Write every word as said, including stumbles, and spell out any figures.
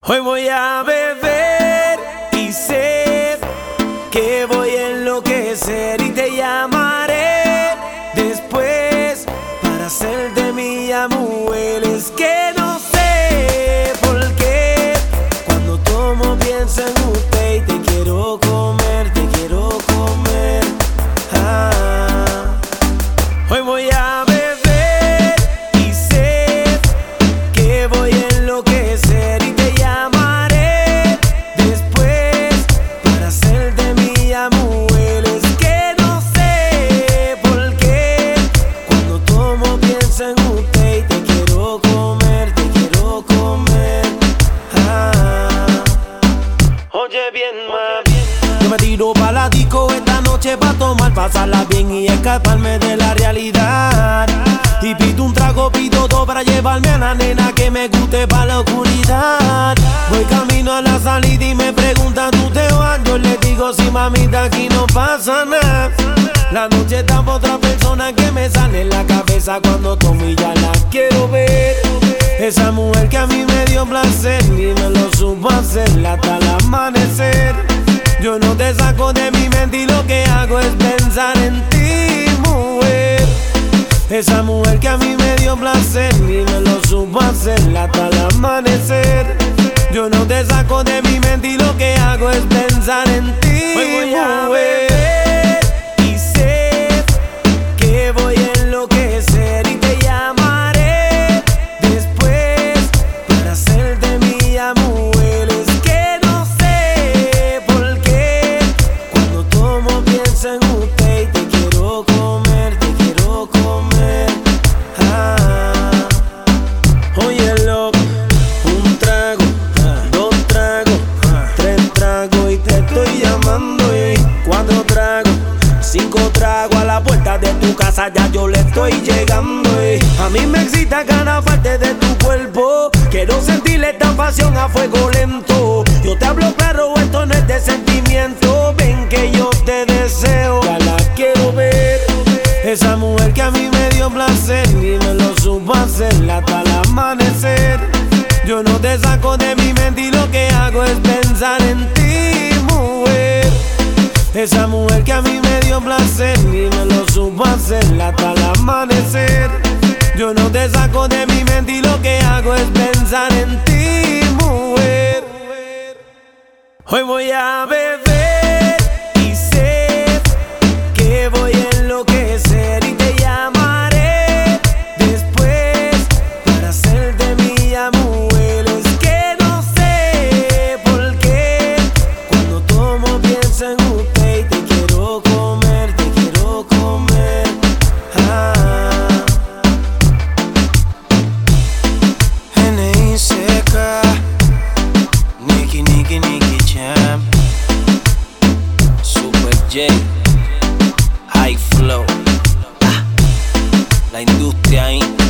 Hoy voy a beber y sé que voy a enloquecer y te llamaré después para hacerte mía, mujer. Es que no sé por qué cuando tomo pienso en usted y te quiero comer, te quiero comer. Ah. Hoy voy a beber y sé que voy a enloquecer y te llamaré después para hacerte mía, mujer. Es que no sé por qué cuando tomo pienso en usted y te quiero comer, te quiero comer. Ah. Oye bien, ma, yo me tiro pa' la disco esta noche pa' tomar, pasarla bien y escaparme de la realidad. Y pido un trago, pido todo para llevarme a la nena que me guste pa' la oscuridad. Voy camino a la salida y me preguntan, ¿tú te vas? Yo le digo, sí, mamita, aquí no pasa nada. La noche está pa' otra persona que me sale en la cabeza cuando tomo y ya la quiero ver. Esa mujer que a mí me dio placer y me lo supo hacer hasta el amanecer. Yo no te saco de mi mente y lo que hago es pensar en ti, mujer. Esa mujer que a mí me dio placer y me lo supo hacer hasta el amanecer. Yo no te saco de mi mente y lo que hago es pensar en ti, hoy voy a beber y sé que voy a enloquecer y te llamaré después para hacerte mía, mujer. Es que no sé por qué cuando tomo pienso en usted y te quiero comer, te quiero comer. Ah. Óyelo, un trago, dos tragos, tres tragos y te estoy llamando, y cuatro tragos, cinco tragos, a la puerta de tu casa ya yo le estoy llegando, y a mí me excita cada parte de tu cuerpo. Quiero sentirle esta pasión a fuego lento. Yo te hablo claro, esto no es de sentimiento. Ven que yo te deseo, ya la quiero ver. Esa mujer que a mí me dio placer y me lo supo hacer hasta el amanecer. Yo no te saco de mi mente y lo que hago es pensar en ti, mujer. Esa mujer que a mí me dio placer y me lo supo hacer hasta el amanecer. Yo no te saco de mi mente y lo que hago es pensar en ti, mujer. Hoy voy a beber y sé que voy a enloquecer y te llamaré después para hacerte mía, mujer. Es que no sé por qué cuando tomo pienso en usted y te quiero comer, te quiero comer. Ah. N I C K, Nicky, Nicky, Nicky Jam, Super J, High Flow, ah, la industria ahí.